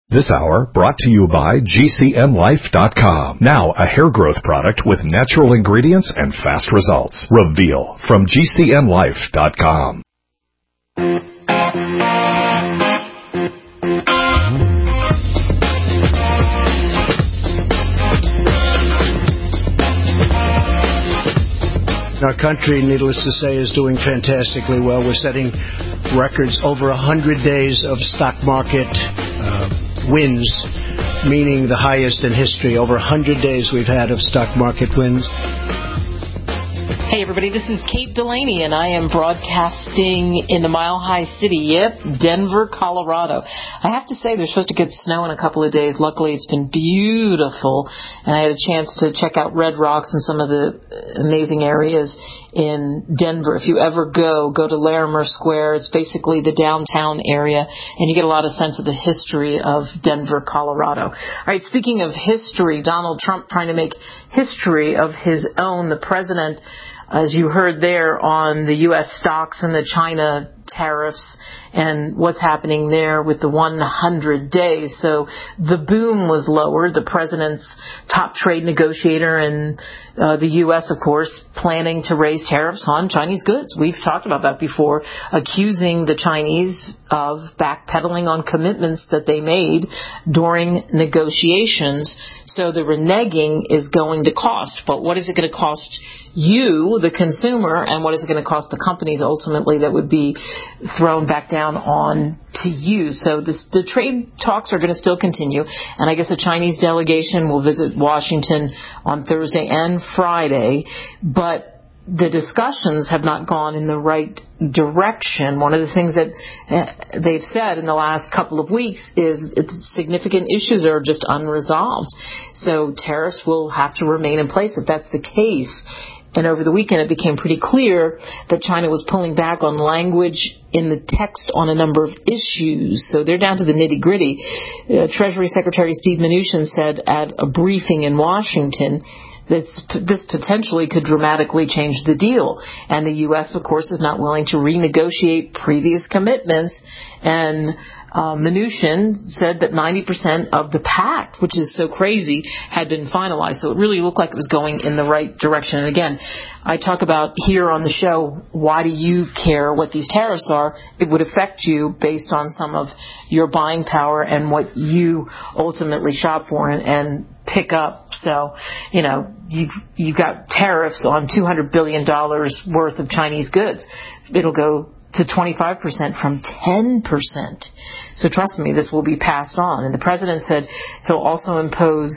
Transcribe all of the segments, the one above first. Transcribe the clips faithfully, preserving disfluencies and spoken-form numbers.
This hour brought to you by G C N Life dot com. Now a hair growth product with natural ingredients and fast results. Reveal from G C N Life dot com. Our country, needless to say, is doing fantastically well. We're setting records over one hundred days of stock market uh, wins, meaning the highest in history. Over one hundred days we've had of stock market wins. Hey everybody, this is Kate Delaney, and I am broadcasting in the Mile High City, yep, Denver, Colorado. I have to say, they're supposed to get snow in a couple of days. Luckily, it's been beautiful, and I had a chance to check out Red Rocks and some of the amazing areas in Denver. If you ever go, go to Larimer Square. It's basically the downtown area, and you get a lot of sense of the history of Denver, Colorado. All right, speaking of history, Donald Trump trying to make history of his own. The president, as you heard there, on the U S stocks and the China tariffs and what's happening there with the one hundred days. So the boom was lowered. The president's top trade negotiator in uh, the U S, of course, planning to raise tariffs on Chinese goods. We've talked about that before, accusing the Chinese of backpedaling on commitments that they made during negotiations. So the reneging is going to cost. But what is it going to cost you, the consumer, and what is it going to cost the companies ultimately that would be thrown back down on to you? So this, the trade talks are going to still continue, and I guess a Chinese delegation will visit Washington on Thursday and Friday, but the discussions have not gone in the right direction. One of the things that uh, they've said in the last couple of weeks is significant issues are just unresolved. So tariffs will have to remain in place if that's the case. And over the weekend, it became pretty clear that China was pulling back on language in the text on a number of issues. So they're down to the nitty-gritty. Uh, Treasury Secretary Steve Mnuchin said at a briefing in Washington that this potentially could dramatically change the deal. And the U S, of course, is not willing to renegotiate previous commitments. And uh, Mnuchin said that ninety percent of the pact, which is so crazy, had been finalized. So it really looked like it was going in the right direction. And again, I talk about here on the show, why do you care what these tariffs are? It would affect you based on some of your buying power and what you ultimately shop for and, and pick up. So, you know, you, you've got tariffs on two hundred billion dollars worth of Chinese goods. It'll go to twenty-five percent from ten percent. So trust me, this will be passed on. And the president said he'll also impose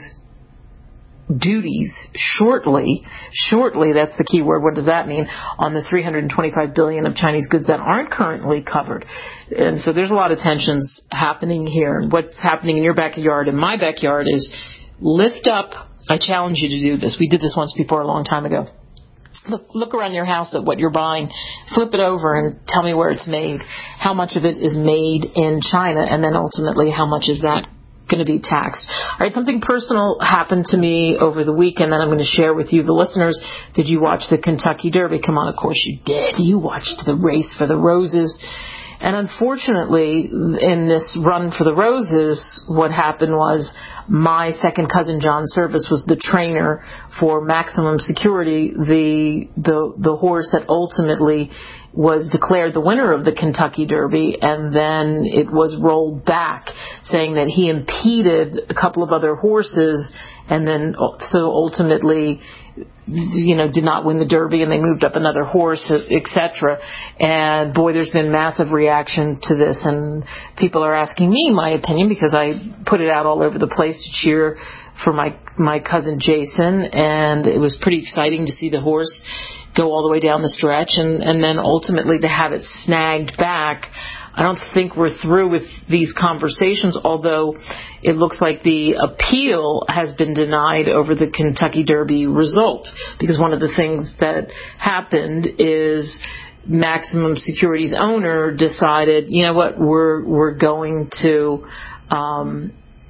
duties shortly, shortly, that's the key word, what does that mean, on the three hundred twenty-five billion dollars of Chinese goods that aren't currently covered. And so there's a lot of tensions happening here. And what's happening in your backyard and my backyard is lift up. I challenge you to do this. We did this once before a long time ago. Look, look around your house at what you're buying, flip it over and tell me where it's made, how much of it is made in China, and then ultimately how much is that going to be taxed. All right, something personal happened to me over the weekend that I'm going to share with you, the listeners. Did you watch the Kentucky Derby? Come on, of course you did. You watched the race for the roses. And unfortunately, in this run for the roses, what happened was my second cousin, John Service, was the trainer for Maximum Security, the the the horse that ultimately was declared the winner of the Kentucky Derby, and then it was rolled back, saying that he impeded a couple of other horses, and then so ultimately, you know, did not win the Derby, and they moved up another horse, et cetera. And boy, there's been massive reaction to this, and people are asking me my opinion because I put it out all over the place to cheer for my my cousin Jason, and it was pretty exciting to see the horse go all the way down the stretch, and, and then ultimately to have it snagged back. I don't think we're through with these conversations, although it looks like the appeal has been denied over the Kentucky Derby result, because one of the things that happened is Maximum Security's owner decided, you know what, we're we're going to um,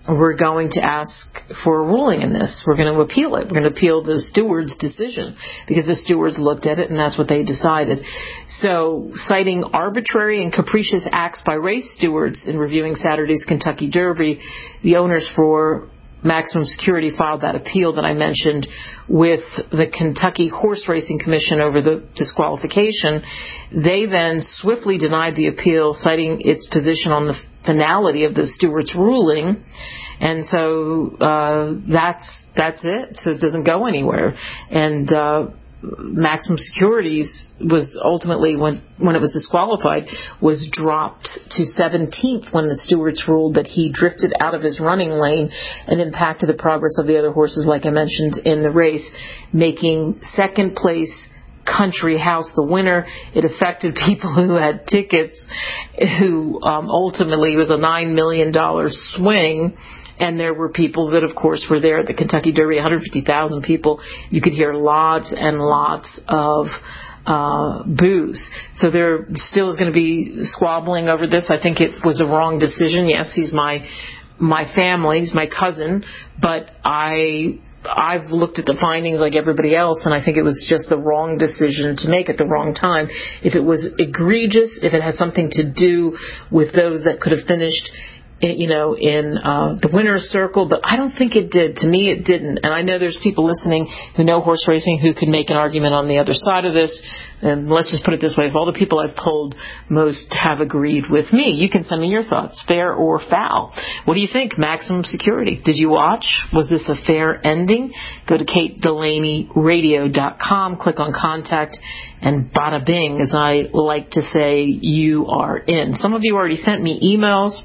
we're going to ask for a ruling in this. We're going to appeal it. We're going to appeal the steward's decision because the stewards looked at it and that's what they decided. So, citing arbitrary and capricious acts by race stewards in reviewing Saturday's Kentucky Derby, the owners for Maximum Security filed that appeal that I mentioned with the Kentucky Horse Racing Commission over the disqualification. They then swiftly denied the appeal, citing its position on the finality of the steward's ruling. And so uh, that's that's it. So it doesn't go anywhere. And uh, Maximum Securities was ultimately, when when it was disqualified, was dropped to seventeenth when the stewards ruled that he drifted out of his running lane and impacted the progress of the other horses, like I mentioned in the race, making second place Country House the winner. It affected people who had tickets, who um, ultimately was a nine million dollars swing. And there were people that, of course, were there at the Kentucky Derby, one hundred fifty thousand people. You could hear lots and lots of uh, boos. So there still is going to be squabbling over this. I think it was a wrong decision. Yes, he's my my family, he's my cousin, but I I've looked at the findings like everybody else, and I think it was just the wrong decision to make at the wrong time. If it was egregious, if it had something to do with those that could have finished, you know, in uh, the winner's circle, but I don't think it did. To me, it didn't. And I know there's people listening who know horse racing who could make an argument on the other side of this. And let's just put it this way. Of all the people I've polled, most have agreed with me. You can send me your thoughts, fair or foul. What do you think? Maximum Security. Did you watch? Was this a fair ending? Go to kate delaney radio dot com, click on contact, and bada bing, as I like to say, you are in. Some of you already sent me emails.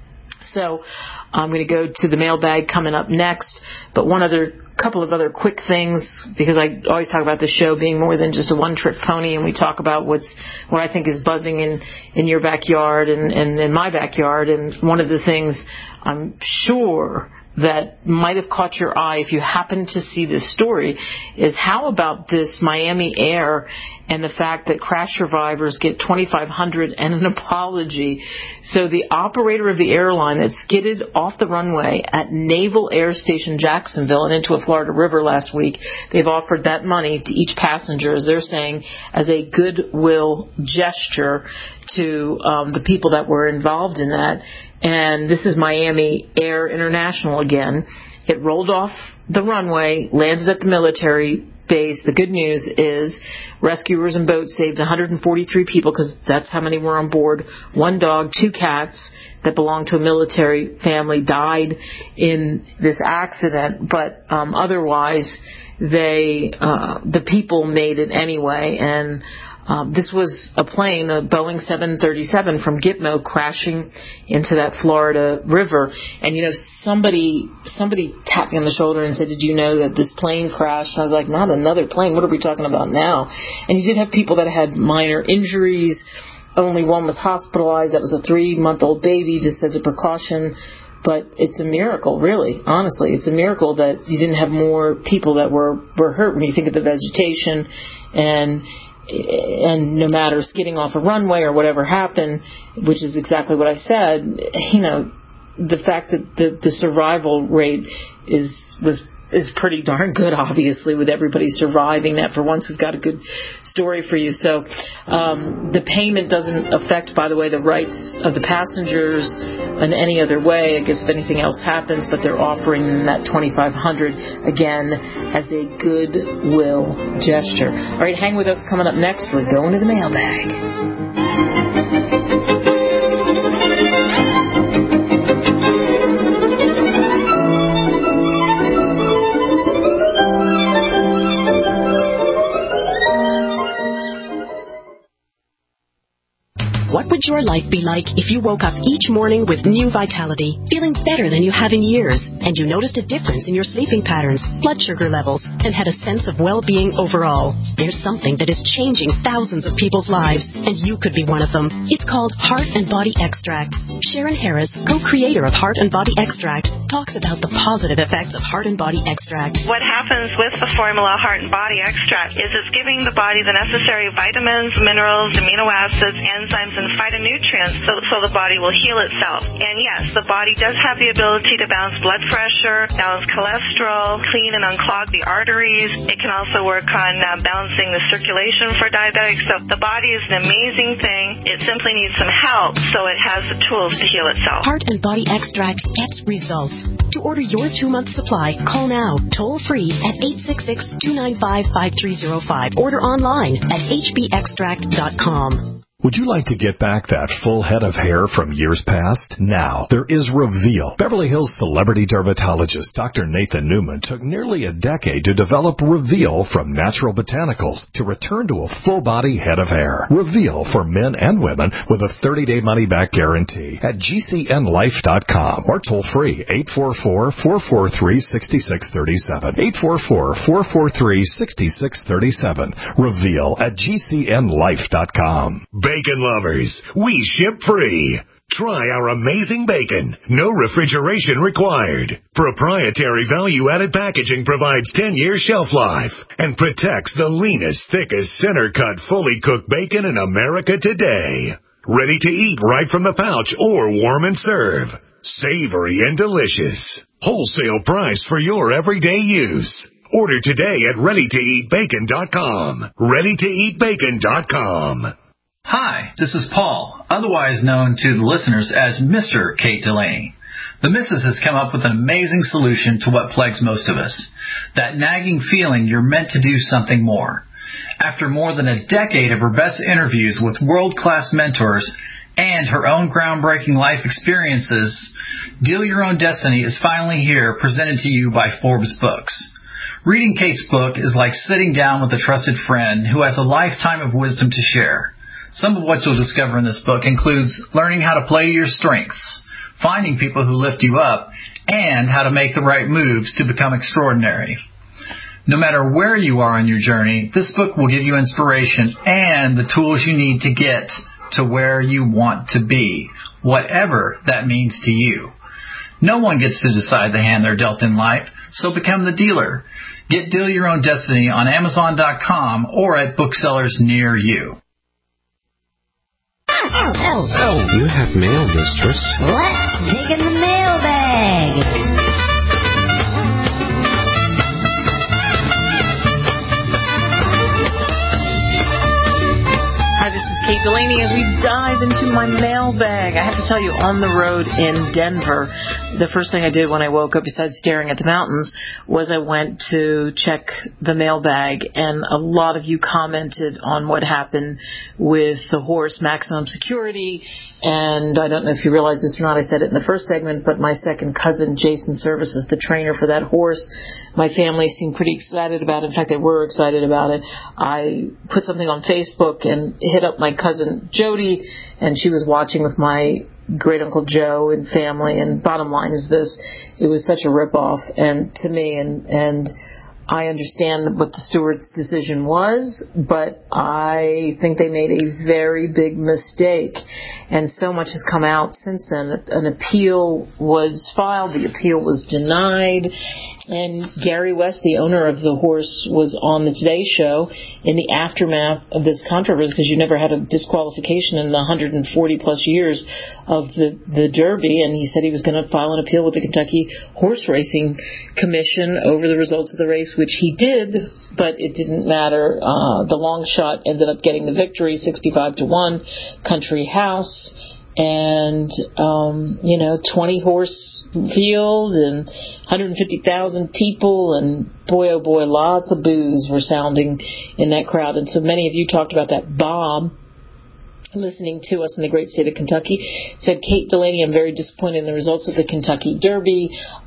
So I'm going to go to the mailbag coming up next. But one other, couple of other quick things, because I always talk about the show being more than just a one-trick pony, and we talk about what's what I think is buzzing in, in your backyard and, and in my backyard. And one of the things I'm sure that might have caught your eye if you happen to see this story is how about this Miami Air and the fact that crash survivors get twenty-five hundred dollars and an apology. So the operator of the airline that skidded off the runway at Naval Air Station Jacksonville and into a Florida river last week, they've offered that money to each passenger, as they're saying, as a goodwill gesture to um, the people that were involved in that. And this is Miami Air International again. It rolled off the runway, landed at the military base. The good news is rescuers and boats saved one hundred forty-three people, because that's how many were on board. One dog, two cats that belonged to a military family died in this accident, but um, otherwise they uh, the people made it anyway. And Um, this was a plane, a Boeing seven thirty-seven from Gitmo, crashing into that Florida river. And, you know, somebody somebody tapped me on the shoulder and said, did you know that this plane crashed? And I was like, not another plane. What are we talking about now? And you did have people that had minor injuries. Only one was hospitalized. That was a three-month-old baby, just as a precaution. But it's a miracle, really, honestly. It's a miracle that you didn't have more people that were, were hurt when you think of the vegetation. And and no matter skidding off a runway or whatever happened, which is exactly what I said, you know, the fact that the, the survival rate is was is pretty darn good, obviously, with everybody surviving that. For once, we've got a good story for you. So um, the payment doesn't affect, by the way, the rights of the passengers in any other way, I guess, if anything else happens, but they're offering that twenty-five hundred dollars, again, as a goodwill gesture. All right, hang with us. Coming up next, we're going to the mailbag. What would your life be like if you woke up each morning with new vitality, feeling better than you have in years, and you noticed a difference in your sleeping patterns, blood sugar levels, and had a sense of well-being overall? There's something that is changing thousands of people's lives, and you could be one of them. It's called Heart and Body Extract. Sharon Harris, co-creator of Heart and Body Extract, talks about the positive effects of Heart and Body Extract. What happens with the formula Heart and Body Extract is it's giving the body the necessary vitamins, minerals, amino acids, enzymes, and phytonutrients nutrients so, so the body will heal itself. And yes, the body does have the ability to balance blood pressure, balance cholesterol, clean and unclog the arteries. It can also work on uh, balancing the circulation for diabetics. So the body is an amazing thing. It simply needs some help, so it has the tools to heal itself. Heart and Body Extract gets results. To order your two-month supply, call now, toll-free at eight six six, two nine five, five three zero five. Order online at h b extract dot com. Would you like to get back that full head of hair from years past? Now, there is Reveal. Beverly Hills celebrity dermatologist Doctor Nathan Newman took nearly a decade to develop Reveal from natural botanicals to return to a full-body head of hair. Reveal for men and women with a thirty-day money-back guarantee at g c n life dot com or toll-free eight four four, four four three, six six three seven. eight four four, four four three, six six three seven. Reveal at g c n life dot com. Bacon lovers, we ship free. Try our amazing bacon. No refrigeration required. Proprietary value-added packaging provides ten-year shelf life and protects the leanest, thickest, center-cut, fully cooked bacon in America today. Ready to eat right from the pouch or warm and serve. Savory and delicious. Wholesale price for your everyday use. Order today at ready to eat bacon dot com. ready to eat bacon dot com. Hi, this is Paul, otherwise known to the listeners as Mister Kate Delaney. The Missus has come up with an amazing solution to what plagues most of us. That nagging feeling you're meant to do something more. After more than a decade of her best interviews with world-class mentors and her own groundbreaking life experiences, Deal Your Own Destiny is finally here, presented to you by Forbes Books. Reading Kate's book is like sitting down with a trusted friend who has a lifetime of wisdom to share. Some of what you'll discover in this book includes learning how to play to your strengths, finding people who lift you up, and how to make the right moves to become extraordinary. No matter where you are on your journey, this book will give you inspiration and the tools you need to get to where you want to be, whatever that means to you. No one gets to decide the hand they're dealt in life, so become the dealer. Get Deal Your Own Destiny on amazon dot com or at booksellers near you. Oh, oh, oh. You have mail, mistress. Let's dig in the mailbag. Hi, this is Kate Delaney as we dive into my mailbag. I have to tell you, on the road in Denver, the first thing I did when I woke up, besides staring at the mountains, was I went to check the mailbag, and a lot of you commented on what happened with the horse Maximum Security. And I don't know if you realize this or not, I said it in the first segment, but my second cousin, Jason Service, is the trainer for that horse. My family seemed pretty excited about it. In fact, they were excited about it. I put something on Facebook and hit up my cousin, Jody, and she was watching with my great Uncle Joe and family. And bottom line is this, it was such a ripoff and to me, and, and I understand what the stewards' decision was, but I think they made a very big mistake. And so much has come out since then. An appeal was filed. The appeal was denied. And Gary West, the owner of the horse, was on the Today Show in the aftermath of this controversy, because you never had a disqualification in the one hundred forty plus years of the, the Derby. And he said he was going to file an appeal with the Kentucky Horse Racing Commission over the results of the race, which he did, but it didn't matter. Uh, the long shot ended up getting the victory, sixty-five to one, Country House. And, um, you know, twenty horse field and one hundred fifty thousand people, and boy, oh boy, lots of boos were sounding in that crowd. And so many of you talked about that. Bob, listening to us in the great state of Kentucky, said, Kate Delaney, I'm very disappointed in the results of the Kentucky Derby.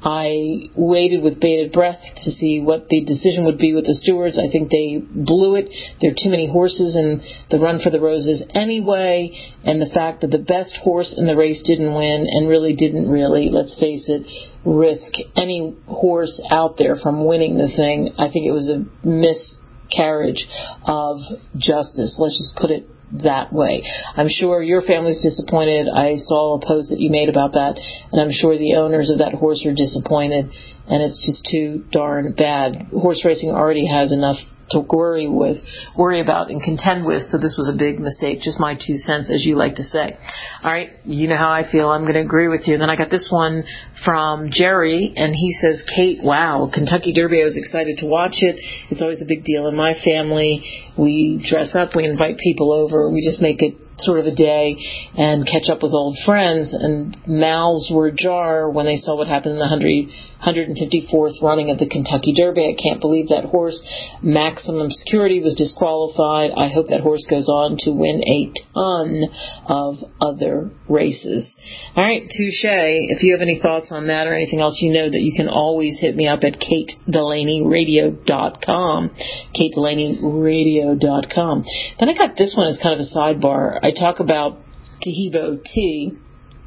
I waited with bated breath to see what the decision would be with the stewards. I think they blew it. There are too many horses in the Run for the Roses anyway, and the fact that the best horse in the race didn't win and really didn't really, let's face it, risk any horse out there from winning the thing. I think it was a miscarriage of justice. Let's just put it that way. I'm sure your family's disappointed. I saw a post that you made about that, and I'm sure the owners of that horse are disappointed, and it's just too darn bad. Horse racing already has enough to worry with, worry about and contend with, so this was a big mistake. Just my two cents, as you like to say. All right, you know how I feel. I'm going to agree with you. And then I got this one from Jerry, and he says, Kate, wow, Kentucky Derby, I was excited to watch it. It's always a big deal in my family. We dress up, we invite people over, we just make it sort of a day and catch up with old friends, and mouths were ajar when they saw what happened in the one hundred fifty-fourth running of the Kentucky Derby. I can't believe that horse, Maximum Security, was disqualified. I hope that horse goes on to win a ton of other races. All right, touche. If you have any thoughts on that or anything else, you know that you can always hit me up at kate delaney radio dot com. kate delaney radio dot com. Then I got this one as kind of a sidebar. I talk about Taheebo tea,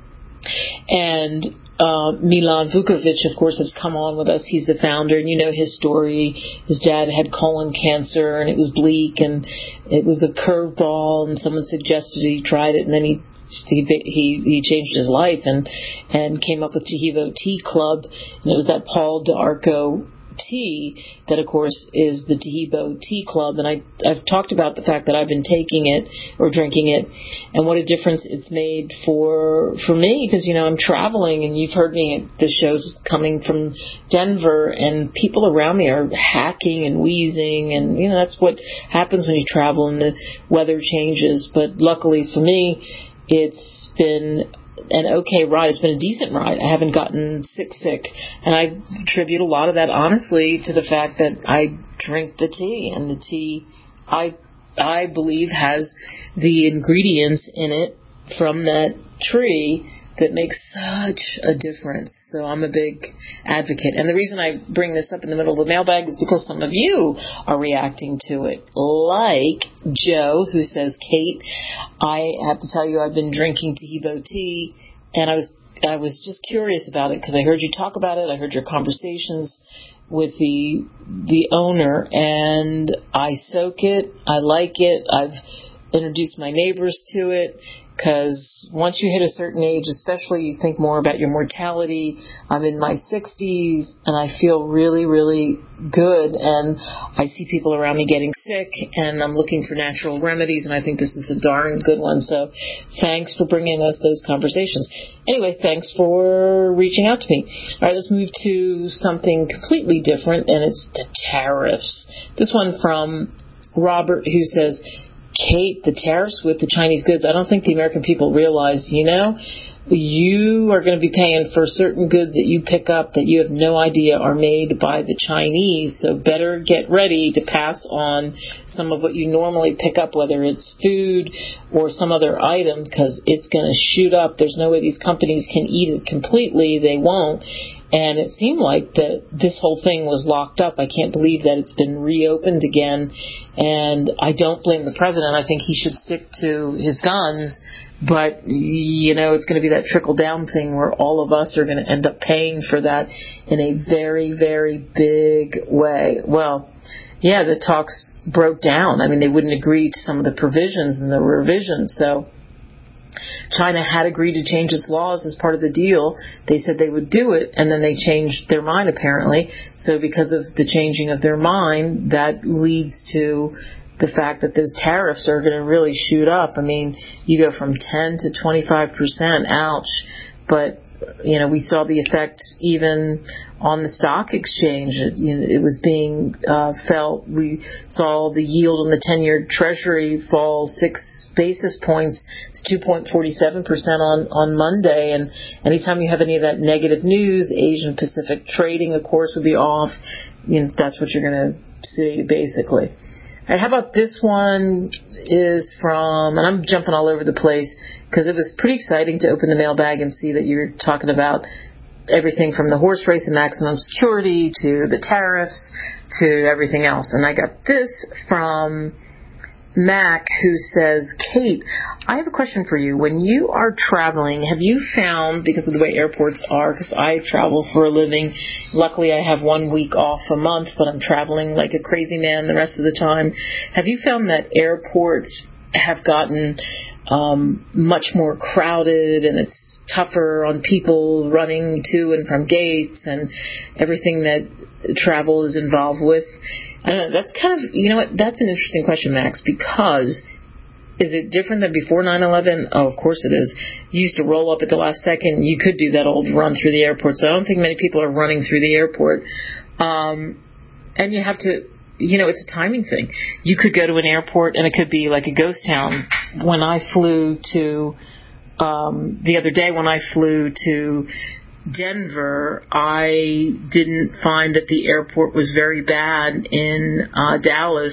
and uh, Milan Vukovic, of course, has come on with us. He's the founder, and you know his story. His dad had colon cancer, and it was bleak, and it was a curveball, and someone suggested he tried it, and then he He, he he changed his life and and came up with Taheebo Tea Club, and it was that Paul DeArco tea that, of course, is the Taheebo Tea Club. And I, I've talked about the fact that I've been taking it or drinking it, and what a difference it's made for for me, because, you know, I'm traveling, and you've heard me at the shows coming from Denver, and people around me are hacking and wheezing, and, you know, that's what happens when you travel and the weather changes. But luckily for me, it's been an okay ride. It's been a decent ride. I haven't gotten sick sick. And I attribute a lot of that, honestly, to the fact that I drink the tea. And the tea, I I believe, has the ingredients in it from that tree that makes such a difference. So I'm a big advocate. And the reason I bring this up in the middle of the mailbag is because some of you are reacting to it. Like Joe, who says, Kate, I have to tell you I've been drinking Taheebo tea, and I was I was just curious about it because I heard you talk about it. I heard your conversations with the the owner, and I soak it. I like it. I've introduced my neighbors to it, because once you hit a certain age, especially, you think more about your mortality. I'm in my sixties, and I feel really, really good, and I see people around me getting sick, and I'm looking for natural remedies, and I think this is a darn good one. So thanks for bringing us those conversations. Anyway, thanks for reaching out to me. All right, let's move to something completely different, and it's the tariffs. This one from Robert, who says, Kate, the tariffs with the Chinese goods, I don't think the American people realize, you know, you are going to be paying for certain goods that you pick up that you have no idea are made by the Chinese. So better get ready to pass on some of what you normally pick up, whether it's food or some other item, because it's going to shoot up. There's no way these companies can eat it completely. They won't. And it seemed like that this whole thing was locked up. I can't believe that it's been reopened again. And I don't blame the president. I think he should stick to his guns. But, you know, it's going to be that trickle-down thing where all of us are going to end up paying for that in a very, very big way. Well, yeah, the talks broke down. I mean, they wouldn't agree to some of the provisions and the revisions. So China had agreed to change its laws as part of the deal. They said they would do it, and then they changed their mind, apparently. So because of the changing of their mind, that leads to the fact that those tariffs are going to really shoot up. I mean, you go from ten to twenty-five percent, ouch. But, you know, we saw the effect even on the stock exchange. It, you know, it was being uh, felt. We saw the yield on the ten-year Treasury fall six basis points to two point four seven percent on, on Monday. And anytime you have any of that negative news, Asian Pacific trading, of course, would be off. You know, that's what you're going to see, basically. All right, how about this one is from, and I'm jumping all over the place because it was pretty exciting to open the mailbag and see that you're talking about everything from the horse race and maximum security to the tariffs to everything else. And I got this from Mac, who says, Kate, I have a question for you. When you are traveling, have you found, because of the way airports are, because I travel for a living, luckily I have one week off a month, but I'm traveling like a crazy man the rest of the time. Have you found that airports have gotten um, much more crowded, and it's tougher on people running to and from gates and everything that travel is involved with. I don't know, that's kind of, you know what, that's an interesting question, Max, because is it different than before nine eleven? Oh, of course it is. You used to roll up at the last second. You could do that old run through the airport, so I don't think many people are running through the airport. Um, and you have to, you know, it's a timing thing. You could go to an airport and it could be like a ghost town. When I flew to Um, the other day when I flew to Denver, I didn't find that the airport was very bad in uh, Dallas.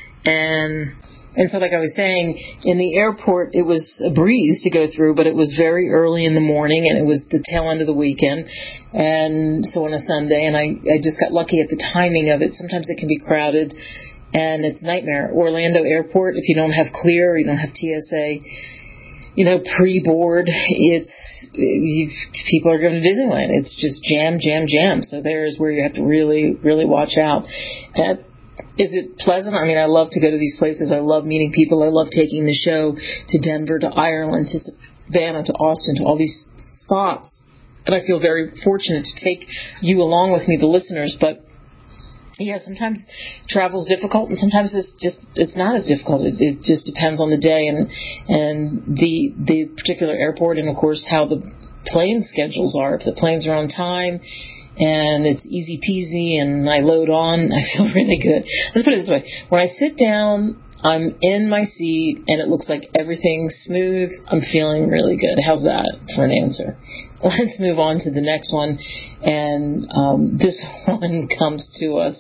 And and so like I was saying, in the airport, it was a breeze to go through, but it was very early in the morning, and it was the tail end of the weekend, and so on a Sunday, and I, I just got lucky at the timing of it. Sometimes it can be crowded, and it's a nightmare. Orlando Airport, if you don't have CLEAR, you don't have T S A, you know, pre-board, it's, you, people are going to Disneyland. It's just jam, jam, jam. So there's where you have to really, really watch out. And is it pleasant? I mean, I love to go to these places. I love meeting people. I love taking the show to Denver, to Ireland, to Savannah, to Austin, to all these spots. And I feel very fortunate to take you along with me, the listeners, but yeah, sometimes travel's difficult, and sometimes it's just it's not as difficult. It, it just depends on the day and and the the particular airport, and of course how the plane schedules are. If the planes are on time and it's easy peasy, and I load on, I feel really good. Let's put it this way: when I sit down, I'm in my seat, and it looks like everything's smooth. I'm feeling really good. How's that for an answer? Let's move on to the next one. And um, this one comes to us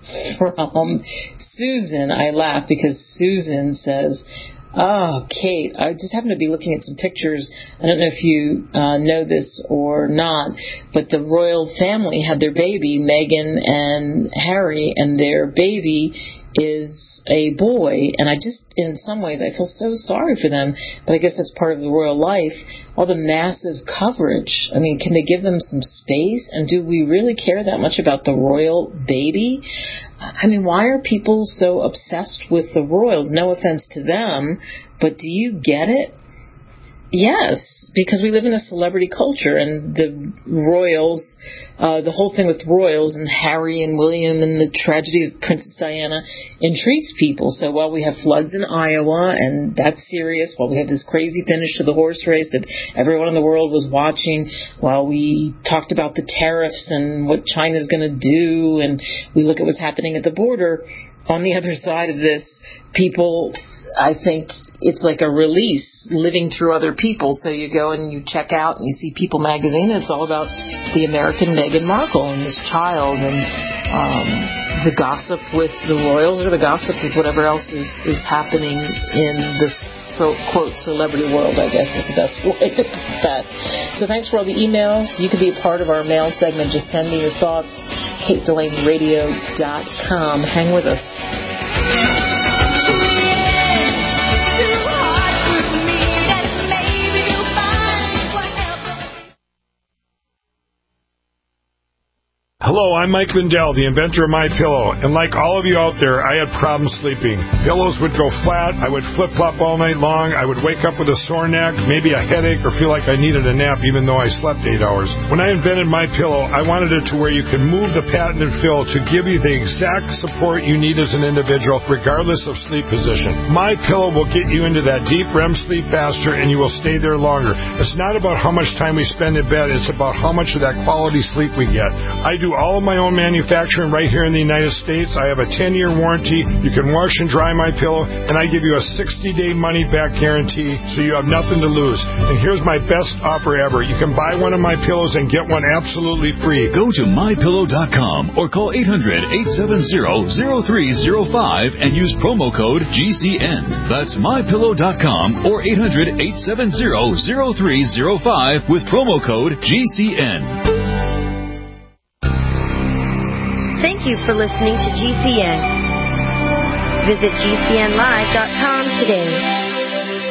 from Susan. I laugh because Susan says, oh, Kate, I just happen to be looking at some pictures. I don't know if you uh, know this or not, but the royal family had their baby, Meghan and Harry, and their baby is a boy, and I just, in some ways, I feel so sorry for them, but I guess that's part of the royal life. All the massive coverage. I mean, can they give them some space? And do we really care that much about the royal baby? I mean, why are people so obsessed with the royals? No offense to them, but do you get it? Yes, because we live in a celebrity culture, and the royals, uh, the whole thing with royals and Harry and William and the tragedy of Princess Diana intrigues people. So while we have floods in Iowa, and that's serious, while we have this crazy finish to the horse race that everyone in the world was watching, while we talked about the tariffs and what China's going to do, and we look at what's happening at the border, on the other side of this, people, I think it's like a release, living through other people. So you go and you check out and you see People magazine, and it's all about the American Meghan Markle and this child, and um, the gossip with the royals, or the gossip with whatever else is, is happening in this, so, quote, celebrity world, I guess is the best way to put that. So thanks for all the emails. You can be a part of our mail segment. Just send me your thoughts. Kate Delaney Radio dot com. Hang with us. Hello, I'm Mike Lindell, the inventor of MyPillow, and like all of you out there, I had problems sleeping. Pillows would go flat, I would flip-flop all night long, I would wake up with a sore neck, maybe a headache, or feel like I needed a nap even though I slept eight hours. When I invented MyPillow, I wanted it to where you could move the patented fill to give you the exact support you need as an individual, regardless of sleep position. MyPillow will get you into that deep R E M sleep faster, and you will stay there longer. It's not about how much time we spend in bed, it's about how much of that quality sleep we get. I do all of my own manufacturing right here in the United States. I have a ten-year warranty. You can wash and dry my pillow, and I give you a sixty-day money-back guarantee, so you have nothing to lose. And here's my best offer ever. You can buy one of my pillows and get one absolutely free. Go to my pillow dot com or call eight hundred, eight seven zero, zero three zero five and use promo code G C N. That's my pillow dot com or eight hundred, eight seven zero, zero three zero five with promo code G C N. Thank you for listening to G C N. Visit G C N live dot com today.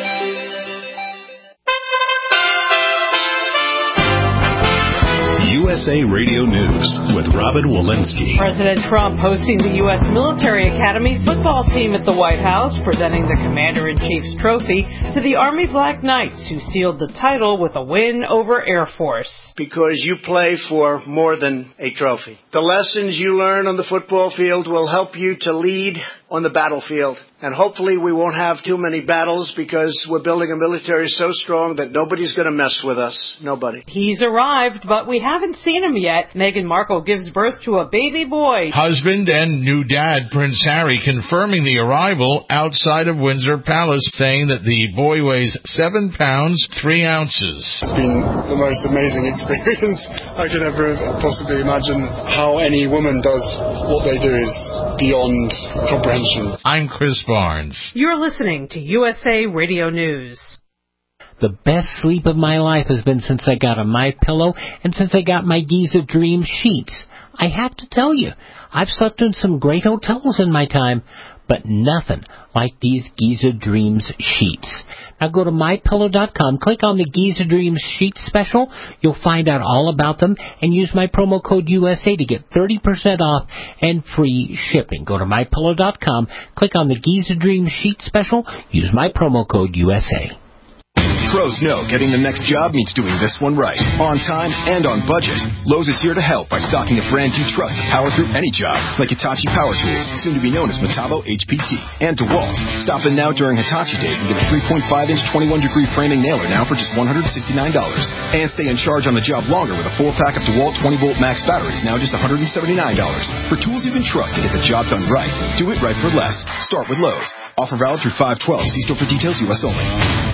U S S A Radio News with Robin Walensky. President Trump hosting the U S Military Academy football team at the White House, presenting the Commander-in-Chief's trophy to the Army Black Knights, who sealed the title with a win over Air Force. Because you play for more than a trophy. The lessons you learn on the football field will help you to lead on the battlefield. And hopefully we won't have too many battles because we're building a military so strong that nobody's going to mess with us. Nobody. He's arrived, but we haven't seen him yet. Meghan Markle gives birth to a baby boy. Husband and new dad, Prince Harry, confirming the arrival outside of Windsor Palace, saying that the boy weighs seven pounds, three ounces. It's been the most amazing experience I could ever possibly imagine. How any woman does what they do is beyond comprehension. I'm Chris Barnes. You're listening to U S A Radio News. The best sleep of my life has been since I got a MyPillow and since I got my Giza Dream sheets. I have to tell you, I've slept in some great hotels in my time, but nothing like these Giza Dreams sheets. Now go to my pillow dot com, click on the Giza Dreams sheet special. You'll find out all about them and use my promo code U S A to get thirty percent off and free shipping. Go to my pillow dot com, click on the Giza Dreams sheet special, use my promo code U S A. Pros know getting the next job means doing this one right, on time and on budget. Lowe's is here to help by stocking the brands you trust to power through any job, like Hitachi Power Tools, soon to be known as Metabo H P T, and DeWalt. Stop in now during Hitachi Days and get a three point five inch twenty-one degree framing nailer now for just one hundred sixty-nine dollars. And stay in charge on the job longer with a four pack of DeWalt twenty volt max batteries, now just one hundred seventy-nine dollars. For tools you can trust to get the job done right, do it right for less. Start with Lowe's. Offer valid through five twelve. See store for details, U S only.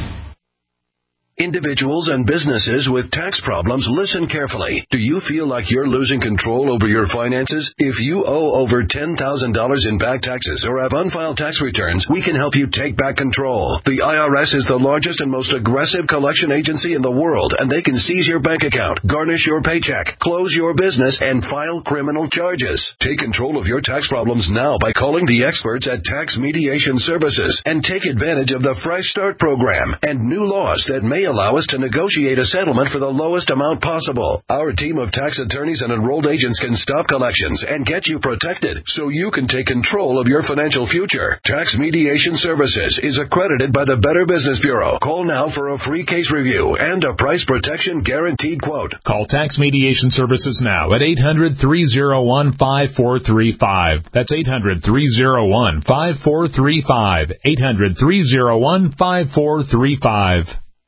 Individuals and businesses with tax problems, listen carefully. Do you feel like you're losing control over your finances? If you owe over ten thousand dollars in back taxes or have unfiled tax returns, we can help you take back control. The I R S is the largest and most aggressive collection agency in the world, and they can seize your bank account, garnish your paycheck, close your business, and file criminal charges. Take control of your tax problems now by calling the experts at Tax Mediation Services and take advantage of the Fresh Start program and new laws that may allow us to negotiate a settlement for the lowest amount possible. Our team of tax attorneys and enrolled agents can stop collections and get you protected so you can take control of your financial future. Tax Mediation Services is accredited by the Better Business Bureau. Call now for a free case review and a price protection guaranteed quote. Call Tax Mediation Services now at eight hundred, three oh one, five four three five. That's eight hundred, three oh one, five four three five. eight hundred, three oh one, five four three five.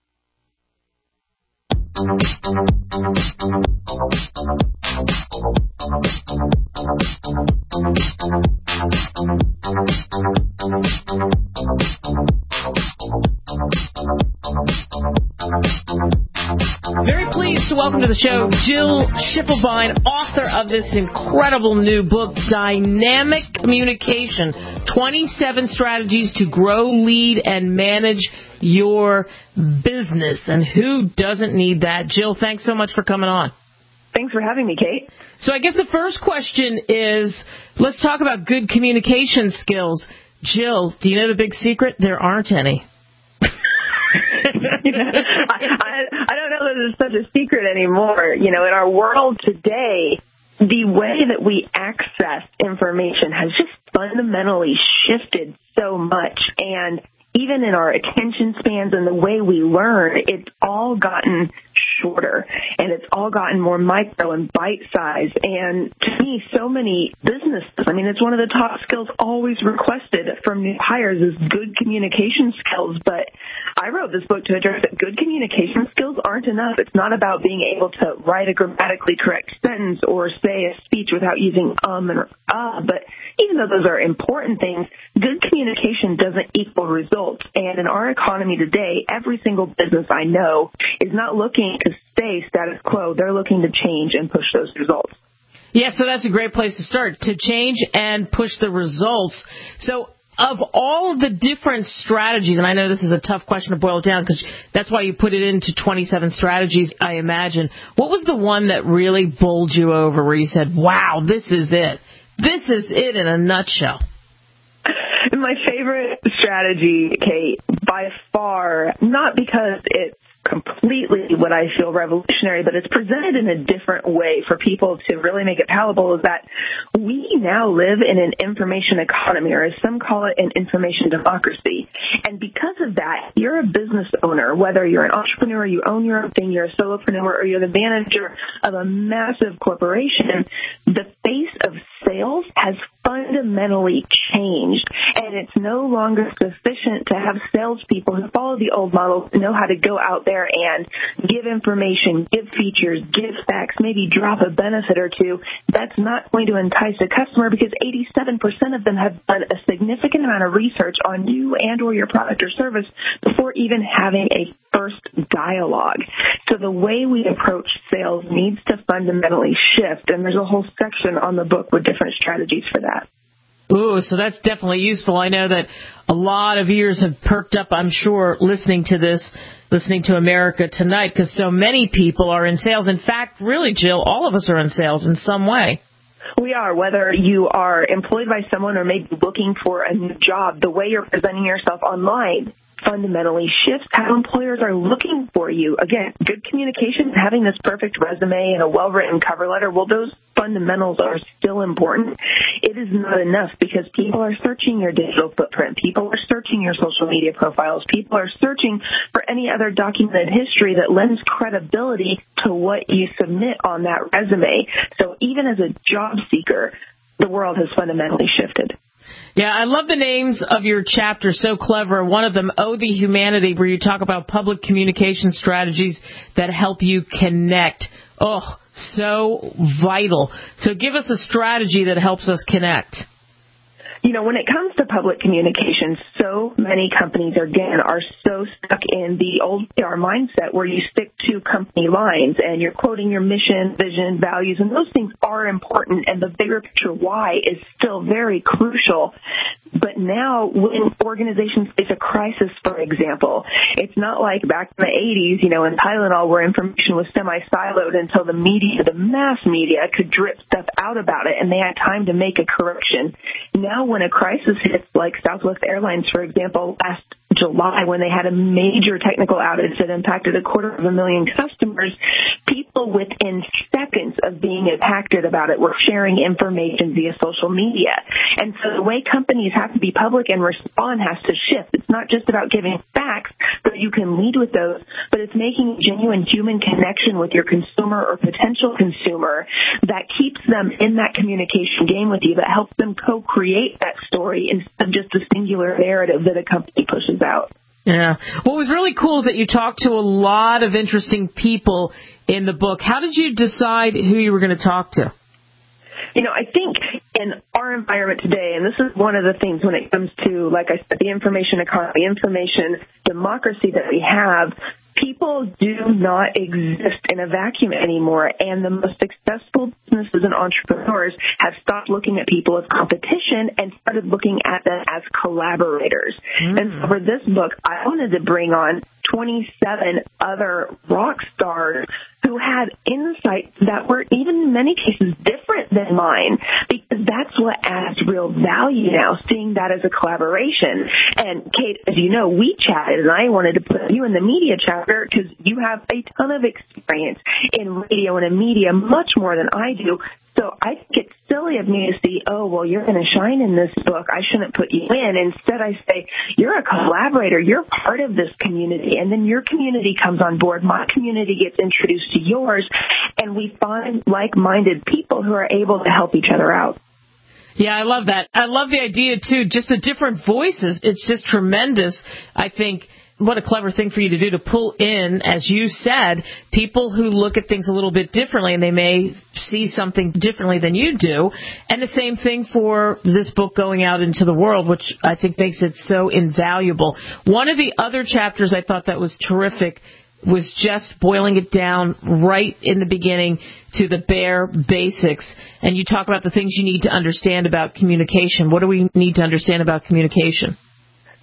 Very pleased to welcome to the show Jill Schiffelbein, author of this incredible new book, Dynamic Communication, twenty-seven Strategies to Grow, Lead, and Manage Your Business. And who doesn't need that? Jill, thanks so much for coming on. Thanks for having me, Kate. So I guess the first question is, let's talk about good communication skills. Jill, do you know the big secret? There aren't any. you know, I, I, I don't know that it's such a secret anymore. You know, in our world today, the way that we access information has just fundamentally shifted so much. And even in our attention spans and the way we learn, it's all gotten shorter and it's all gotten more micro and bite-sized. And to me, so many businesses, I mean, it's one of the top skills always requested from new hires is good communication skills. But I wrote this book to address that good communication skills aren't enough. It's not about being able to write a grammatically correct sentence or say a speech without using um and uh, but even though those are important things, good communication doesn't equal results. And in our economy today, every single business I know is not looking to stay status quo. They're looking to change and push those results. Yeah, so that's a great place to start, to change and push the results. So of all of the different strategies, and I know this is a tough question to boil down because that's why you put it into twenty-seven strategies, I imagine. What was the one that really bowled you over where you said, wow, this is it? This is it in a nutshell. My favorite strategy, Kate, by far, not because it's completely what I feel revolutionary, but it's presented in a different way for people to really make it palatable, is that we now live in an information economy, or as some call it, an information democracy. And because of that, you're a business owner, whether you're an entrepreneur, you own your own thing, you're a solopreneur, or you're the manager of a massive corporation, the face of sales has fundamentally changed. And it's no longer sufficient to have salespeople who follow the old model to know how to go out there and give information, give features, give facts, maybe drop a benefit or two. That's not going to entice a customer, because eighty-seven percent of them have done a significant amount of research on you and or your product or service before even having a first dialogue. So the way we approach sales needs to fundamentally shift, and there's a whole section on the book with different strategies for that. Ooh, so that's definitely useful. I know that a lot of ears have perked up, I'm sure, listening to this, listening to America Tonight, because so many people are in sales. In fact, really, Jill, all of us are in sales in some way. We are, whether you are employed by someone or maybe looking for a new job, the way you're presenting yourself online fundamentally shifts how employers are looking for you. Again, good communication, having this perfect resume and a well-written cover letter, well, those fundamentals are still important. It is not enough, because people are searching your digital footprint. People are searching your social media profiles. People are searching for any other documented history that lends credibility to what you submit on that resume. So even as a job seeker, the world has fundamentally shifted. Yeah, I love the names of your chapters. So clever. One of them, Oh, the Humanity, where you talk about public communication strategies that help you connect. Oh, so vital. So give us a strategy that helps us connect. You know, when it comes to public communications, so many companies, again, are so stuck in the old P R mindset where you stick to company lines and you're quoting your mission, vision, values, and those things are important, and the bigger picture why is still very crucial. But now when organizations face a crisis, for example, it's not like back in the eighties, you know, in Tylenol, where information was semi-siloed until the media, the mass media, could drip stuff out about it and they had time to make a correction. Now when a crisis hits, like Southwest Airlines, for example, last July, when they had a major technical outage that impacted a quarter of a million customers, people within seconds of being impacted about it were sharing information via social media. And so the way companies have to be public and respond has to shift. It's not just about giving facts so that you can lead with those, but it's making genuine human connection with your consumer or potential consumer that keeps them in that communication game with you, that helps them co-create that story instead of just a singular narrative that a company pushes out. Yeah. What was really cool is that you talked to a lot of interesting people in the book. How did you decide who you were going to talk to? You know, I think in our environment today, and this is one of the things when it comes to, like I said, the information economy, information democracy that we have, people do not exist in a vacuum anymore, and the most successful businesses and entrepreneurs have stopped looking at people as competition and started looking at them as collaborators. Mm. And so for this book, I wanted to bring on twenty-seven other rock stars who had insights that were even in many cases different than mine, because that's what adds real value now, seeing that as a collaboration. And Kate, as you know, we chatted, and I wanted to put you in the media chapter because you have a ton of experience in radio and in media, much more than I do. So I think it's silly of me to see, oh, well, you're going to shine in this book, I shouldn't put you in. Instead, I say, you're a collaborator. You're part of this community. And then your community comes on board. My community gets introduced to yours. And we find like-minded people who are able to help each other out. Yeah, I love that. I love the idea, too, just the different voices. It's just tremendous, I think. What a clever thing for you to do, to pull in, as you said, people who look at things a little bit differently, and they may see something differently than you do. And the same thing for this book going out into the world, which I think makes it so invaluable. One of the other chapters I thought that was terrific was just boiling it down right in the beginning to the bare basics. And you talk about the things you need to understand about communication. What do we need to understand about communication?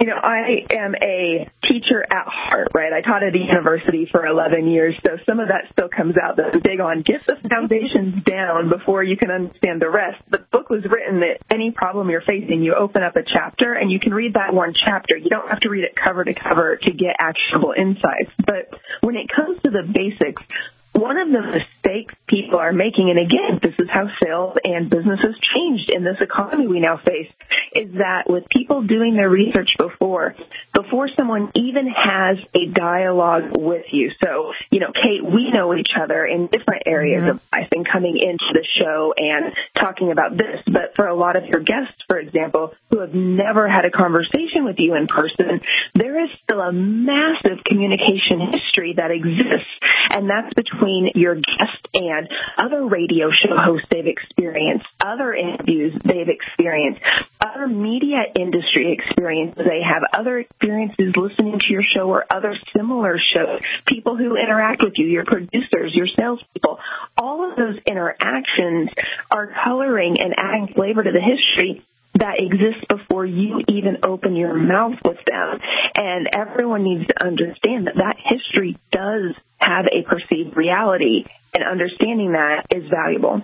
You know, I am a teacher at heart, right? I taught at a university for eleven years, so some of that still comes out that I'm big on. Get the foundations down before you can understand the rest. The book was written that any problem you're facing, you open up a chapter, and you can read that one chapter. You don't have to read it cover to cover to get actionable insights. But when it comes to the basics, one of the mistakes people are making, and again, this is how sales and businesses changed in this economy we now face, is that with people doing their research before, before someone even has a dialogue with you. So, you know, Kate, we know each other in different areas mm-hmm. of life and coming into the show and talking about this. But for a lot of your guests, for example, who have never had a conversation with you in person, there is still a massive communication history that exists, and that's between between your guest and other radio show hosts they've experienced, other interviews they've experienced, other media industry experiences they have, other experiences listening to your show or other similar shows, people who interact with you, your producers, your salespeople. All of those interactions are coloring and adding flavor to the history that exists before you even open your mouth with them. And everyone needs to understand that that history does have a perceived reality, and understanding that is valuable.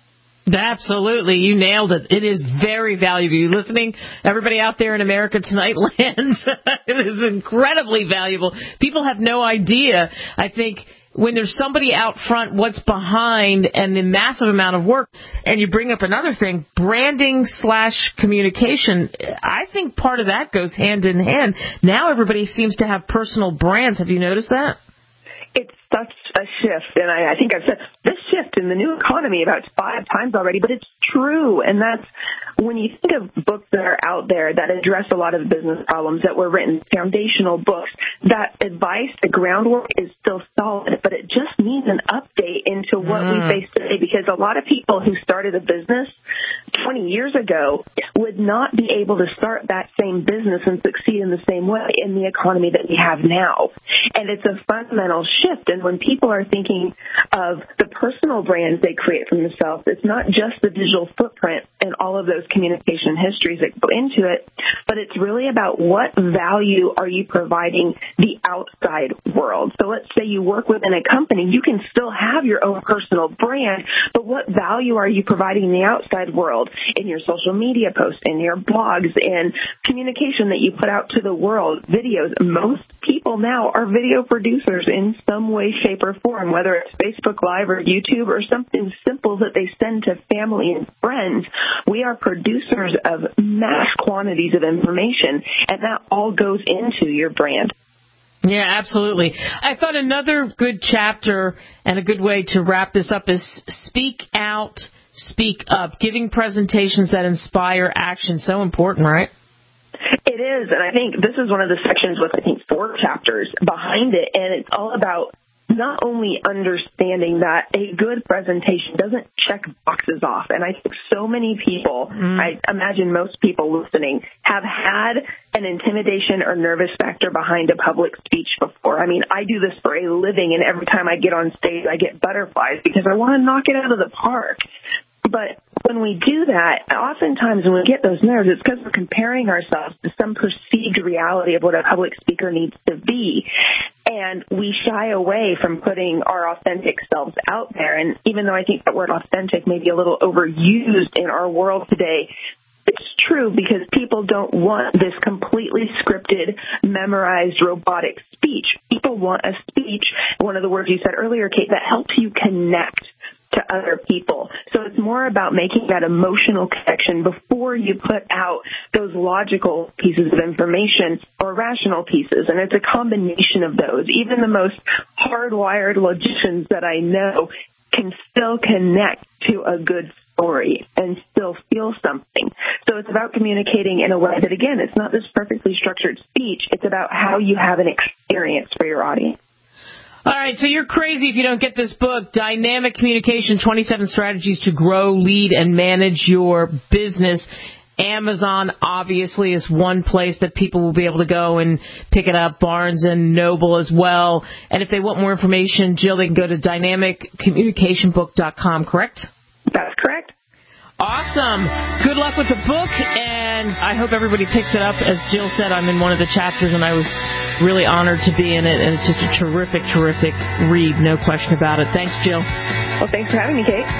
Absolutely. You nailed it. It is very valuable. You listening, everybody out there in America Tonight land, it is incredibly valuable. People have no idea, I think, when there's somebody out front, what's behind and the massive amount of work. And you bring up another thing, branding slash communication. I think part of that goes hand in hand. Now everybody seems to have personal brands. Have you noticed that? It's such a shift, and I, I think I've said this shift in the new economy about five times already, but it's true. And that's when you think of books that are out there that address a lot of business problems that were written, foundational books, that advice, the groundwork is still solid, but it just needs an update into what mm. we face today, because a lot of people who started a business twenty years ago would not be able to start that same business and succeed in the same way in the economy that we have now. And it's a fundamental shift. And when people are thinking of the personal brands they create for themselves, it's not just the digital footprint and all of those communication histories that go into it, but it's really about what value are you providing the outside world. So let's say you work within a company, you can still have your own personal brand, but what value are you providing the outside world in your social media posts, in your blogs, in communication that you put out to the world, videos? Most people now are video producers in some way, shape, or form, whether it's Facebook Live or YouTube or something simple that they send to family and friends. We are producers of mass quantities of information, and that all goes into your brand. Yeah, absolutely. I thought another good chapter and a good way to wrap this up is speak out, speak up, giving presentations that inspire action. So important, right? It is, and I think this is one of the sections with, I think, four chapters behind it, and it's all about not only understanding that a good presentation doesn't check boxes off, and I think so many people, mm. I imagine most people listening, have had an intimidation or nervous factor behind a public speech before. I mean, I do this for a living, and every time I get on stage, I get butterflies because I want to knock it out of the park. But when we do that, oftentimes when we get those nerves, it's because we're comparing ourselves to some perceived reality of what a public speaker needs to be. And we shy away from putting our authentic selves out there. And even though I think that word authentic may be a little overused in our world today, it's true, because people don't want this completely scripted, memorized, robotic speech. People want a speech, one of the words you said earlier, Kate, that helps you connect to other people. So it's more about making that emotional connection before you put out those logical pieces of information or rational pieces. And it's a combination of those. Even the most hardwired logicians that I know can still connect to a good story and still feel something. So it's about communicating in a way that, again, it's not this perfectly structured speech. It's about how you have an experience for your audience. All right, so you're crazy if you don't get this book, Dynamic Communication, twenty-seven Strategies to Grow, Lead, and Manage Your Business. Amazon, obviously, is one place that people will be able to go and pick it up, Barnes and Noble as well. And if they want more information, Jill, they can go to dynamic communication book dot com, correct? That's correct. Awesome. Awesome. Good luck with the book, and I hope everybody picks it up. As Jill said, I'm in one of the chapters, and I was really honored to be in it, and it's just a terrific, terrific read, no question about it. Thanks, Jill. Well, thanks for having me, Kate.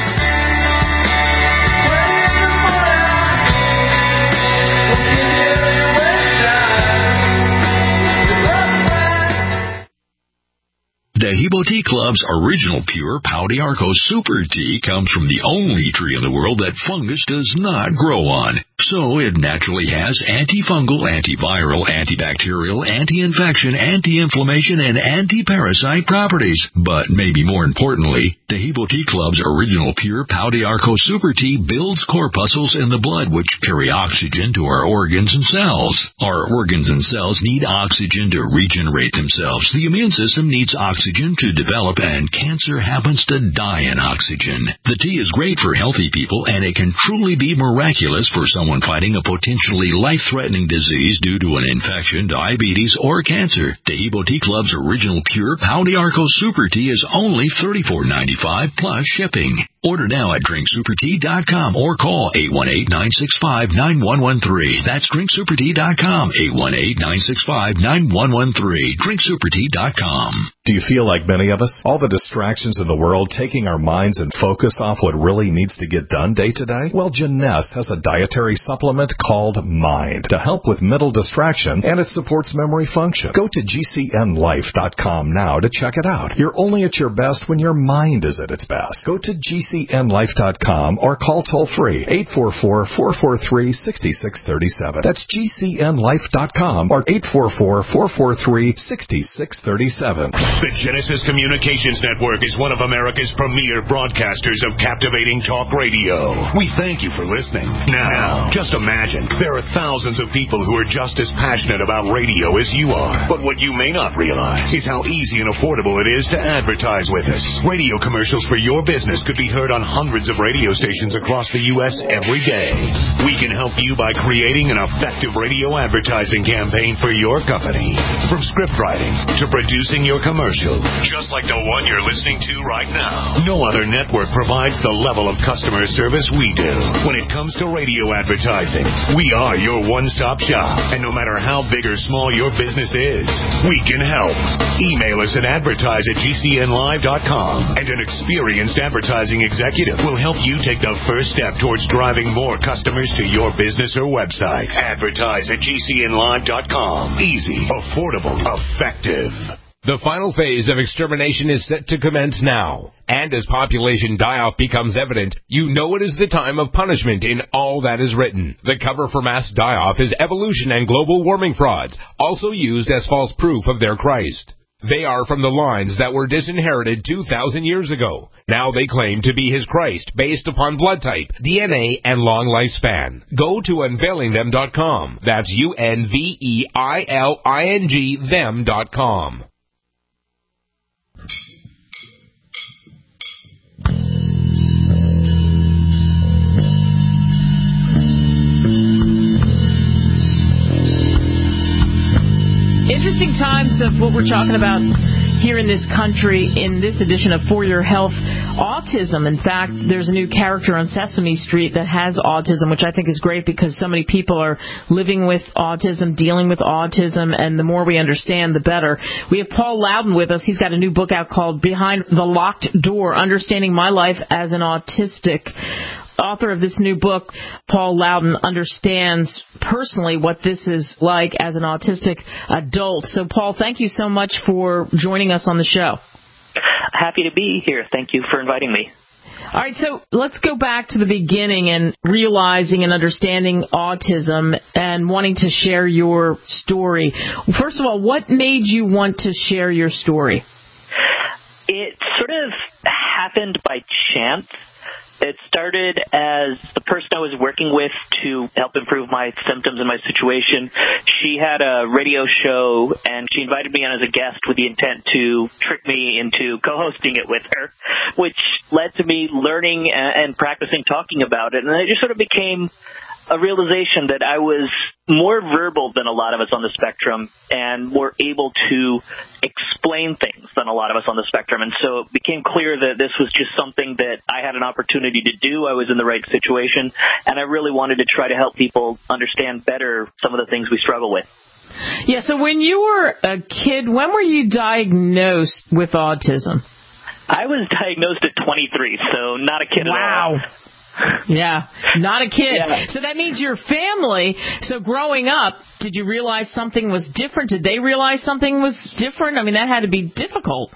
Dehibo Tea Club's original pure Pau d'Arco Super Tea comes from the only tree in the world that fungus does not grow on. So it naturally has antifungal, antiviral, antibacterial, anti-infection, anti-inflammation, and anti-parasite properties. But maybe more importantly, Dehibo Tea Club's original pure Pau d'Arco Super Tea builds corpuscles in the blood which carry oxygen to our organs and cells. Our organs and cells need oxygen to regenerate themselves. The immune system needs oxygen to develop, and cancer happens to die in oxygen. The tea is great for healthy people, and it can truly be miraculous for someone fighting a potentially life-threatening disease due to an infection, diabetes, or cancer. Dehibo Tea Club's original pure Pau d'Arco Super Tea is only thirty-four ninety-five plus shipping. Order now at drink super tea dot com or call eight one eight, nine six five, nine one one three. That's drink super tea dot com, eight one eight, nine six five, nine one one three. drink super tea dot com. Do you feel like many of us? All the distractions in the world taking our minds and focus off what really needs to get done day to day? Well, Jeunesse has a dietary supplement called Mind to help with mental distraction, and it supports memory function. Go to G C N life dot com now to check it out. You're only at your best when your mind is at its best. Go to G C N life dot com or call toll-free eight four four, four four three, six six three seven. That's G C N life dot com or eight four four, four four three, six six three seven. The Genesis Communications Network is one of America's premier broadcasters of captivating talk radio. We thank you for listening. Now, just imagine, there are thousands of people who are just as passionate about radio as you are. But what you may not realize is how easy and affordable it is to advertise with us. Radio commercials for your business could be heard on hundreds of radio stations across the U S every day. We can help you by creating an effective radio advertising campaign for your company. From script writing to producing your commercial, just like the one you're listening to right now. No other network provides the level of customer service we do. When it comes to radio advertising, we are your one-stop shop. And no matter how big or small your business is, we can help. Email us at advertise at G C N live dot com, and an experienced advertising executive will help you take the first step towards driving more customers to your business or website. Advertise at G C N live dot com. Easy, affordable, effective. The final phase of extermination is set to commence now. And as population die-off becomes evident, you know it is the time of punishment in all that is written. The cover for mass die-off is evolution and global warming frauds, also used as false proof of their Christ. They are from the lines that were disinherited two thousand years ago. Now they claim to be his Christ based upon blood type, D N A, and long lifespan. Go to unveiling them dot com. That's U N V E I L I N G them dot com. Interesting times of what we're talking about here in this country in this edition of For Your Health. Autism. In fact, there's a new character on Sesame Street that has autism, which I think is great because so many people are living with autism, dealing with autism, and the more we understand, the better. We have Paul Loudon with us. He's got a new book out called Behind the Locked Door, Understanding My Life as an Autistic. Author of this new book, Paul Loudon, understands personally what this is like as an autistic adult. So, Paul, thank you so much for joining us on the show. Happy to be here. Thank you for inviting me. All right, so let's go back to the beginning and realizing and understanding autism and wanting to share your story. First of all, what made you want to share your story? It sort of happened by chance. It started as the person I was working with to help improve my symptoms and my situation. She had a radio show, and she invited me on as a guest with the intent to trick me into co-hosting it with her, which led to me learning and practicing talking about it. And it just sort of became a realization that I was more verbal than a lot of us on the spectrum and more able to explain things than a lot of us on the spectrum. And so it became clear that this was just something that I had an opportunity to do. I was in the right situation, and I really wanted to try to help people understand better some of the things we struggle with. Yeah, so when you were a kid, when were you diagnosed with autism? I was diagnosed at twenty-three, so not a kid wow. at all. Yeah, not a kid. Yeah. So that means your family, so growing up, did you realize something was different? Did they realize something was different? I mean, that had to be difficult.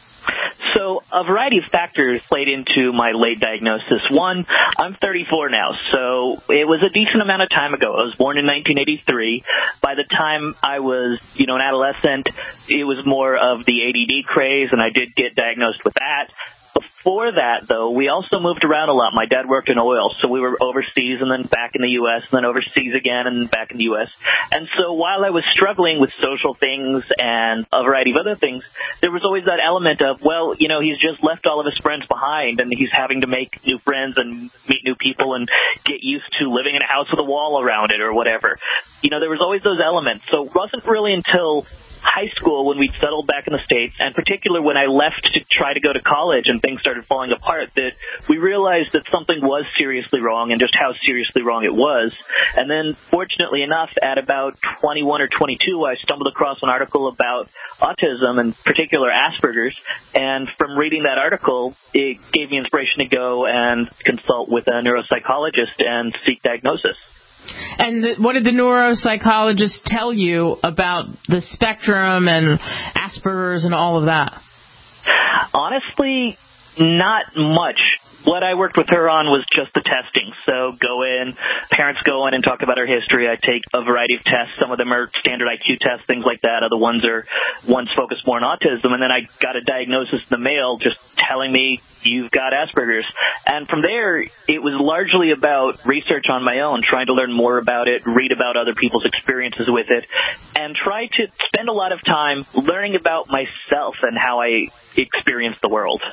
So a variety of factors played into my late diagnosis. One, I'm thirty-four now, so it was a decent amount of time ago. I was born in nineteen eighty-three. By the time I was, you know, an adolescent, it was more of the A D D craze, and I did get diagnosed with that. Before that, though, we also moved around a lot. My dad worked in oil, so we were overseas and then back in the U S, and then overseas again and back in the U S. And so while I was struggling with social things and a variety of other things, there was always that element of, well, you know, he's just left all of his friends behind, and he's having to make new friends and meet new people and get used to living in a house with a wall around it or whatever. You know, there was always those elements. So it wasn't really until high school when we'd settled back in the States, and particularly when I left to try to go to college and things started falling apart, that we realized that something was seriously wrong and just how seriously wrong it was. And then, fortunately enough, at about twenty-one or twenty-two, I stumbled across an article about autism, in particular Asperger's, and from reading that article, it gave me inspiration to go and consult with a neuropsychologist and seek diagnosis. And the, what did the neuropsychologist tell you about the spectrum and Asperger's and all of that? Honestly, not much. What I worked with her on was just the testing. So go in, parents go in and talk about our history. I take a variety of tests. Some of them are standard I Q tests, things like that. Other ones are ones focused more on autism. And then I got a diagnosis in the mail just telling me, you've got Asperger's. And from there, it was largely about research on my own, trying to learn more about it, read about other people's experiences with it, and try to spend a lot of time learning about myself and how I experience the world.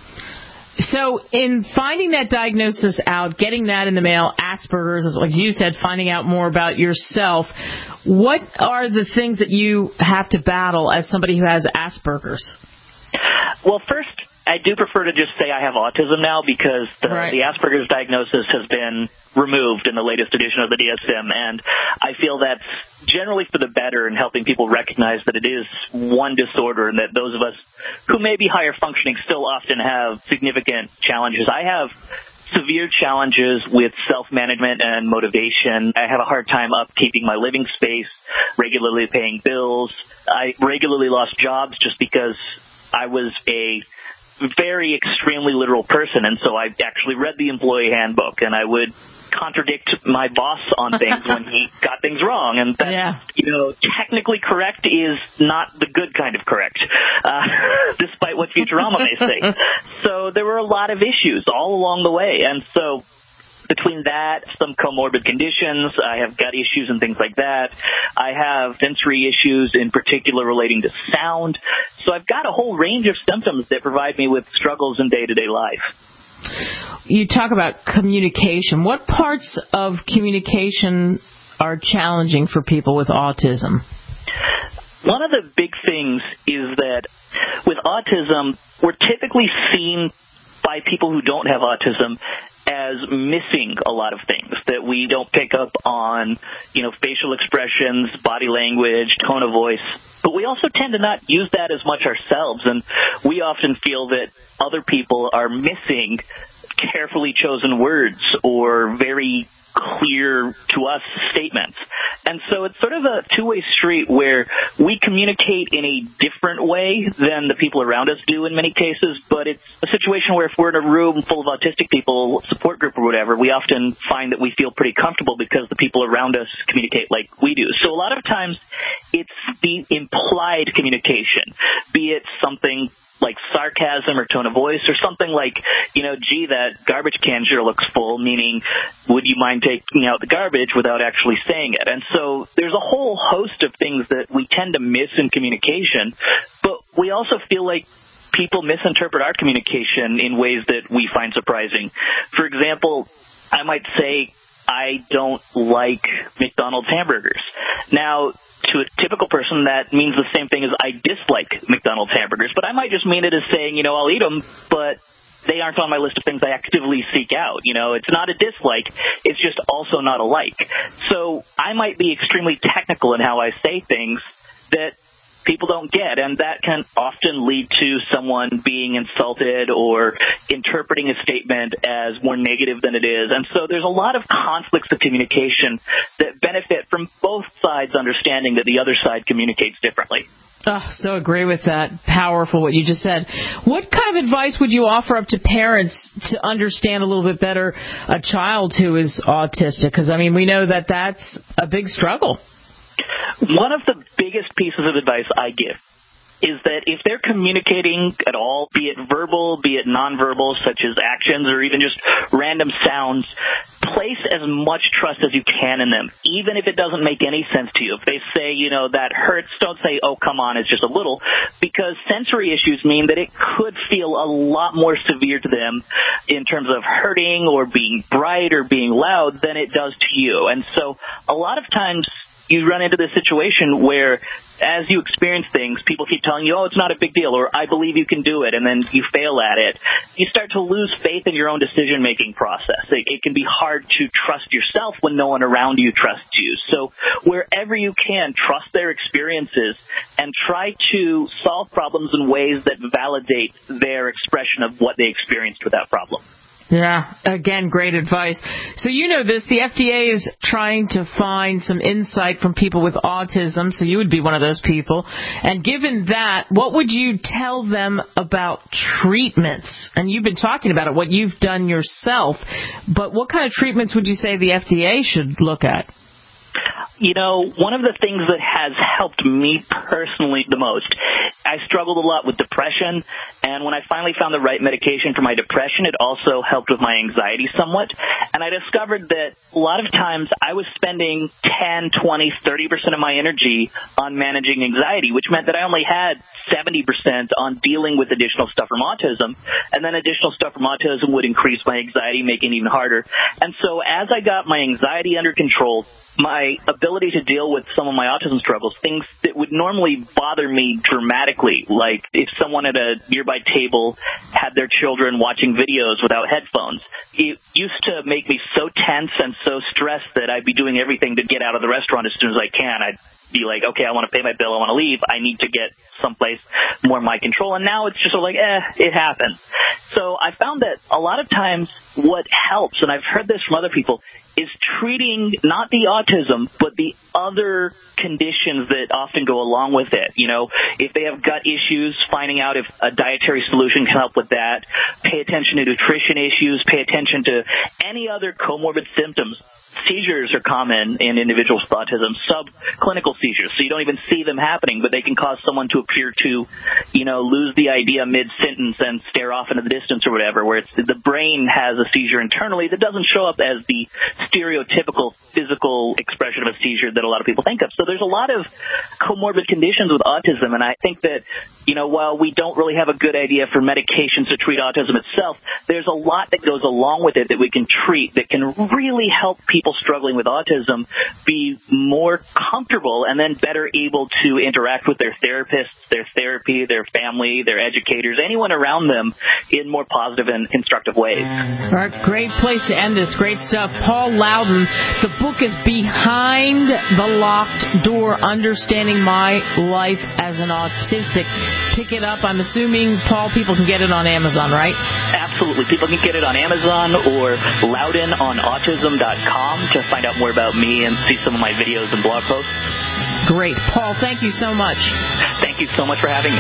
So in finding that diagnosis out, getting that in the mail, Asperger's, like you said, finding out more about yourself, what are the things that you have to battle as somebody who has Asperger's? Well, first, I do prefer to just say I have autism now because the, right. the Asperger's diagnosis has been removed in the latest edition of the D S M, and I feel that's generally for the better in helping people recognize that it is one disorder and that those of us who may be higher functioning still often have significant challenges. I have severe challenges with self-management and motivation. I have a hard time upkeeping my living space, regularly paying bills. I regularly lost jobs just because I was a very extremely literal person, and so I actually read the employee handbook, and I would contradict my boss on things when he got things wrong, and that, yeah. you know, technically correct is not the good kind of correct, uh, despite what Futurama may say. So there were a lot of issues all along the way, and so between that, some comorbid conditions, I have gut issues and things like that. I have sensory issues, in particular relating to sound. So I've got a whole range of symptoms that provide me with struggles in day-to-day life. You talk about communication. What parts of communication are challenging for people with autism? One of the big things is that with autism, we're typically seen by people who don't have autism as missing a lot of things, that we don't pick up on, you know, facial expressions, body language, tone of voice. But we also tend to not use that as much ourselves, and we often feel that other people are missing carefully chosen words or very clear to us statements. And so it's sort of a two-way street where we communicate in a different way than the people around us do in many cases, but it's a situation where if we're in a room full of autistic people, support group or whatever, we often find that we feel pretty comfortable because the people around us communicate like we do. So a lot of times it's the implied communication, be it something like sarcasm or tone of voice, or something like, you know, gee, that garbage can sure looks full, meaning, would you mind taking out the garbage, without actually saying it. And so there's a whole host of things that we tend to miss in communication, but we also feel like people misinterpret our communication in ways that we find surprising. For example, I might say, I don't like McDonald's hamburgers. Now, to a typical person, that means the same thing as I dislike McDonald's hamburgers, but I might just mean it as saying, you know, I'll eat them, but they aren't on my list of things I actively seek out. You know, it's not a dislike. It's just also not a like. So I might be extremely technical in how I say things that people don't get, and that can often lead to someone being insulted or interpreting a statement as more negative than it is. And so there's a lot of conflicts of communication that benefit from both sides understanding that the other side communicates differently. Oh, so agree with that. Powerful what you just said. What kind of advice would you offer up to parents to understand a little bit better a child who is autistic? Because, I mean, we know that that's a big struggle. One of the biggest pieces of advice I give is that if they're communicating at all, be it verbal, be it nonverbal, such as actions or even just random sounds, place as much trust as you can in them, even if it doesn't make any sense to you. If they say, you know, that hurts, don't say, oh, come on, it's just a little, because sensory issues mean that it could feel a lot more severe to them in terms of hurting or being bright or being loud than it does to you. And so a lot of times you run into this situation where as you experience things, people keep telling you, oh, it's not a big deal, or I believe you can do it, and then you fail at it. You start to lose faith in your own decision-making process. It, it can be hard to trust yourself when no one around you trusts you. So wherever you can, trust their experiences and try to solve problems in ways that validate their expression of what they experienced with that problem. Yeah, again, great advice. So you know this, the F D A is trying to find some insight from people with autism, so you would be one of those people. And given that, what would you tell them about treatments? And you've been talking about it, what you've done yourself, but what kind of treatments would you say the F D A should look at? You know, one of the things that has helped me personally the most, I struggled a lot with depression, and when I finally found the right medication for my depression, it also helped with my anxiety somewhat. And I discovered that a lot of times I was spending ten, twenty, thirty percent of my energy on managing anxiety, which meant that I only had seventy percent on dealing with additional stuff from autism, and then additional stuff from autism would increase my anxiety, making it even harder. And so as I got my anxiety under control, my ability to deal with some of my autism struggles, things that would normally bother me dramatically, like if someone at a nearby table had their children watching videos without headphones, it used to make me so tense and so stressed that I'd be doing everything to get out of the restaurant as soon as I can. I'd be like, okay, I want to pay my bill, I want to leave, I need to get someplace more in my control. And now it's just sort of like, eh, it happens. So I found that a lot of times what helps, and I've heard this from other people, is treating not the autism, but the other conditions that often go along with it. You know, if they have gut issues, finding out if a dietary solution can help with that. Pay attention to nutrition issues. Pay attention to any other comorbid symptoms. Seizures are common in individuals with autism, subclinical seizures, so you don't even see them happening, but they can cause someone to appear to, you know, lose the idea mid-sentence and stare off into the distance or whatever, where it's, the brain has a seizure internally that doesn't show up as the stereotypical physical expression of a seizure that a lot of people think of. So there's a lot of comorbid conditions with autism, and I think that, you know, while we don't really have a good idea for medications to treat autism itself, there's a lot that goes along with it that we can treat that can really help people struggling with autism be more comfortable and then better able to interact with their therapists, their therapy, their family, their educators, anyone around them in more positive and constructive ways. All right, great place to end this. Great stuff. Paul Loudon, the book is Behind the Locked Door, Understanding My Life as an Autistic. Pick it up. I'm assuming, Paul, people can get it on Amazon, right? Absolutely. People can get it on Amazon or loudon on autism dot com to find out more about me and see some of my videos and blog posts. Great. Paul, thank you so much. Thank you so much for having me.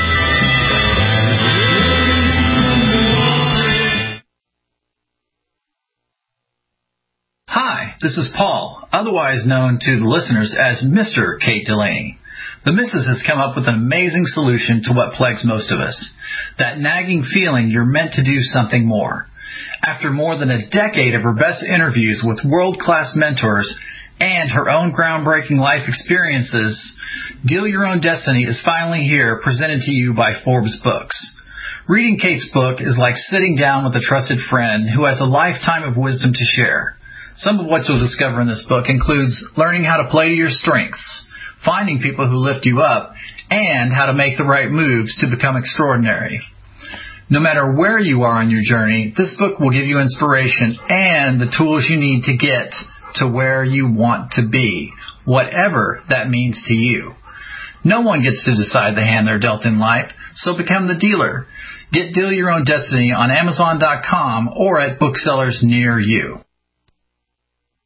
Hi, this is Paul, otherwise known to the listeners as Mister Kate Delaney. The missus has come up with an amazing solution to what plagues most of us, that nagging feeling you're meant to do something more. After more than a decade of her best interviews with world-class mentors and her own groundbreaking life experiences, Deal Your Own Destiny is finally here, presented to you by Forbes Books. Reading Kate's book is like sitting down with a trusted friend who has a lifetime of wisdom to share. Some of what you'll discover in this book includes learning how to play to your strengths, finding people who lift you up, and how to make the right moves to become extraordinary. No matter where you are on your journey, this book will give you inspiration and the tools you need to get to where you want to be, whatever that means to you. No one gets to decide the hand they're dealt in life, so become the dealer. Get Deal Your Own Destiny on Amazon dot com or at booksellers near you.